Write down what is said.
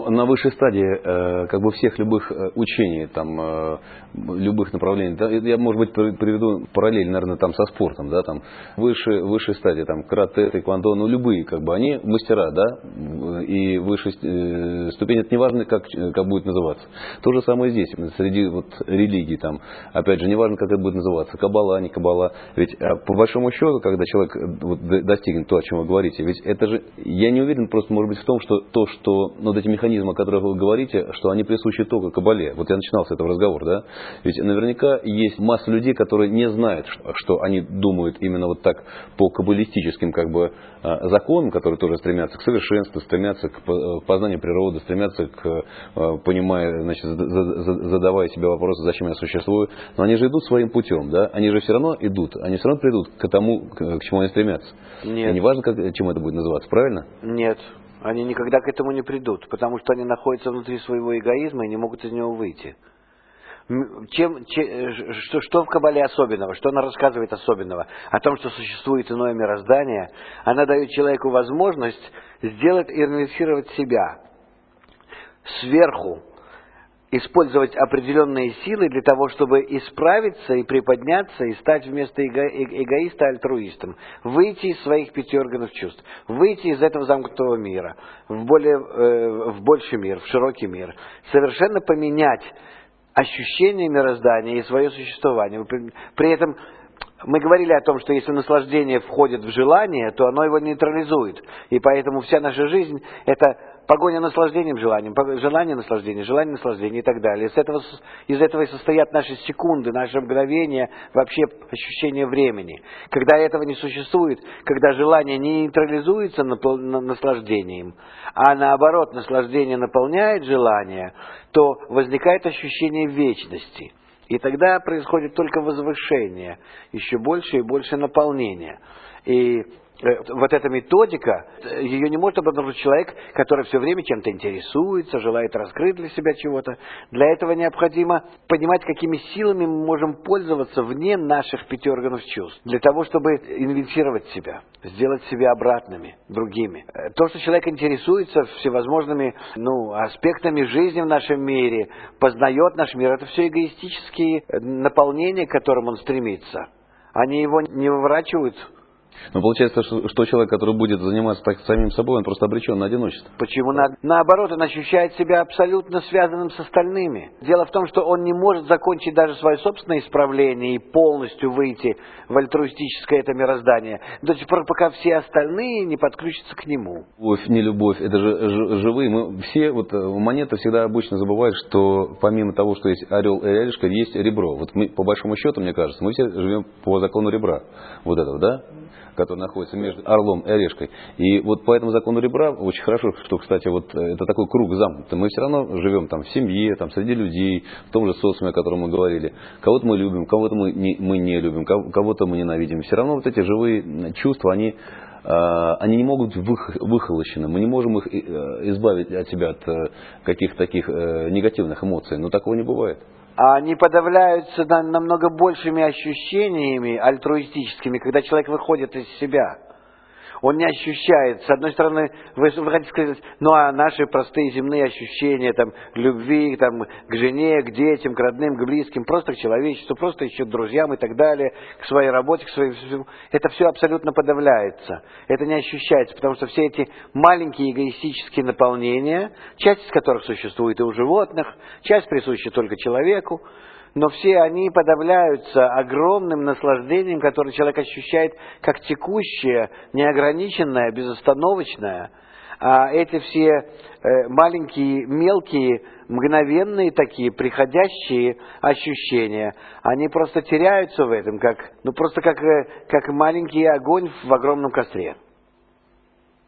на высшей стадии как бы всех любых учений, там, любых направлений, да, я, может быть, приведу параллель, наверное, там со спортом, да, там, высшей стадии, там, карате, тэквондо, ну, любые, как бы, они мастера, да, и высшей ступени, это не важно, как будет называться. То же самое здесь, среди вот религий, там, опять же, не важно, как это будет называться, каббала, не каббала, ведь по большому счету, когда человек вот достигнет то, о чем вы говорите, ведь это же, я не уверен просто, может быть, в том, что ну, вот эти механизмы, о которых вы говорите, что они присущи только каббале. Вот я начинал с этого разговора, да? Ведь наверняка есть масса людей, которые не знают, что они думают именно вот так по каббалистическим как бы законам, которые тоже стремятся к совершенству, стремятся к познанию природы, стремятся к, понимая, значит, задавая себе вопросы, зачем я существую. Но они же идут своим путем, да? Они же все равно идут, они все равно придут к тому, к чему они стремятся. Нет. И не важно, чем это будет называться, правильно? Нет. Они никогда к этому не придут, потому что они находятся внутри своего эгоизма и не могут из него выйти. Что в Каббале особенного? Что она рассказывает особенного? О том, что существует иное мироздание. Она дает человеку возможность сделать и инвестировать себя сверху, использовать определенные силы для того, чтобы исправиться и приподняться, и стать вместо эгоиста альтруистом. Выйти из своих 5 органов чувств. Выйти из этого замкнутого мира в больший мир, в широкий мир. Совершенно поменять ощущение мироздания и свое существование. При этом мы говорили о том, что если наслаждение входит в желание, то оно его нейтрализует. И поэтому вся наша жизнь – это погоня наслаждением желанием, желание наслаждения и так далее. Из этого и состоят наши секунды, наши мгновения, вообще ощущение времени. Когда этого не существует, когда желание не нейтрализуется наслаждением, а наоборот наслаждение наполняет желание, то возникает ощущение вечности. И тогда происходит только возвышение, еще больше и больше наполнения. И вот эта методика, ее не может обнаружить человек, который все время чем-то интересуется, желает раскрыть для себя чего-то. Для этого необходимо понимать, какими силами мы можем пользоваться вне наших 5 органов чувств, для того, чтобы инвентировать себя, сделать себя обратными, другими. То, что человек интересуется всевозможными аспектами жизни в нашем мире, познает наш мир, это все эгоистические наполнения, к которым он стремится. Они его не выворачивают. Но получается, что человек, который будет заниматься так самим собой, он просто обречен на одиночество. Почему? Наоборот, он ощущает себя абсолютно связанным с остальными. Дело в том, что он не может закончить даже свое собственное исправление и полностью выйти в альтруистическое это мироздание до тех пор, пока все остальные не подключатся к нему. Любовь, не любовь, это же живые. Мы все, монеты всегда обычно забывают, что помимо того, что есть орел и решка, есть ребро. Вот мы, по большому счету, мне кажется, мы все живем по закону ребра. Вот этого, да? Который находится между орлом и орешкой. И вот по этому закону ребра очень хорошо, что, кстати, вот это такой круг замкнутый. Мы все равно живем там в семье, там среди людей, в том же социуме, о котором мы говорили. Кого-то мы любим, кого-то мы не любим, кого-то мы ненавидим. Все равно вот эти живые чувства, они не могут быть выхолощены. Мы не можем их избавить от себя от каких-то таких негативных эмоций. Но такого не бывает. Они подавляются намного большими ощущениями альтруистическими, когда человек выходит из себя. Он не ощущает. С одной стороны, вы хотите сказать, а наши простые земные ощущения, там, любви, там, к жене, к детям, к родным, к близким, просто к человечеству, просто еще к друзьям и так далее, к своей работе, к своему... Это все абсолютно подавляется. Это не ощущается, потому что все эти маленькие эгоистические наполнения, часть из которых существует и у животных, часть присуща только человеку, но все они подавляются огромным наслаждением, которое человек ощущает как текущее, неограниченное, безостановочное. А эти все маленькие, мелкие, мгновенные такие, приходящие ощущения, они просто теряются в этом, как маленький огонь в огромном костре.